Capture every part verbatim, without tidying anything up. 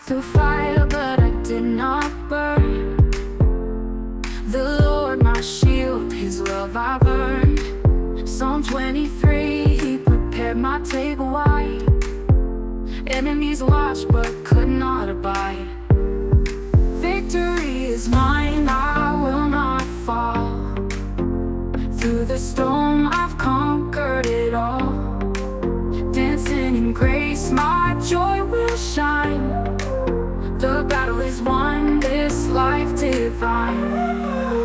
through fire, but I did not burn. The Lord my shield, His love I've earned. Psalm twenty-three, He prepared my table wide. Enemies watched but could not abide. Victory is mine, I will not fall. Through the storm I've conquered it all. Dancing in grace, my joy will shine. The battle is won, this life divine.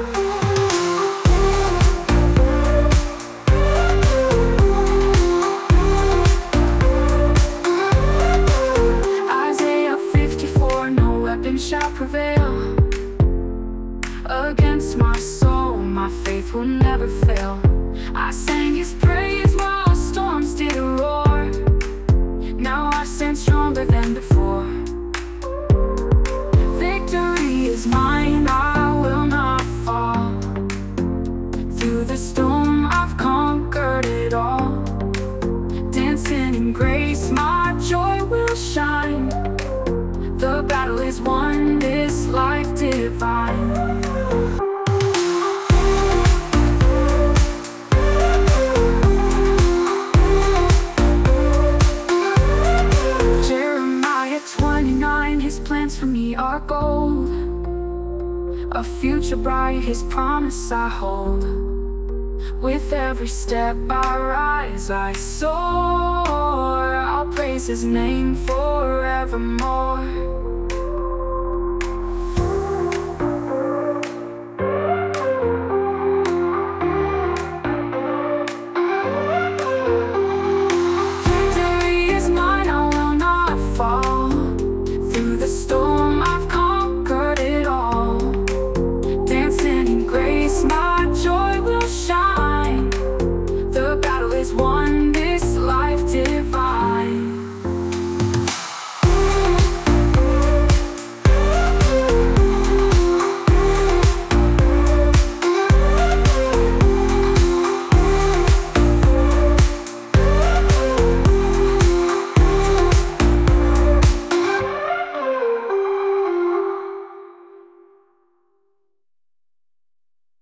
Shall prevail against my soul, my faith will never fail. I sang His praise while storms did roar. Now I stand stronger than before. Victory is mine, I will not fall. Through the storm I've conquered it all. Dancing in grace, my joy will shine. The battle is won, this life divine. Jeremiah twenty-nine, His plans for me are gold. A future bright, His promise I hold. With every step I rise, I soar. I'll praise His name forevermore.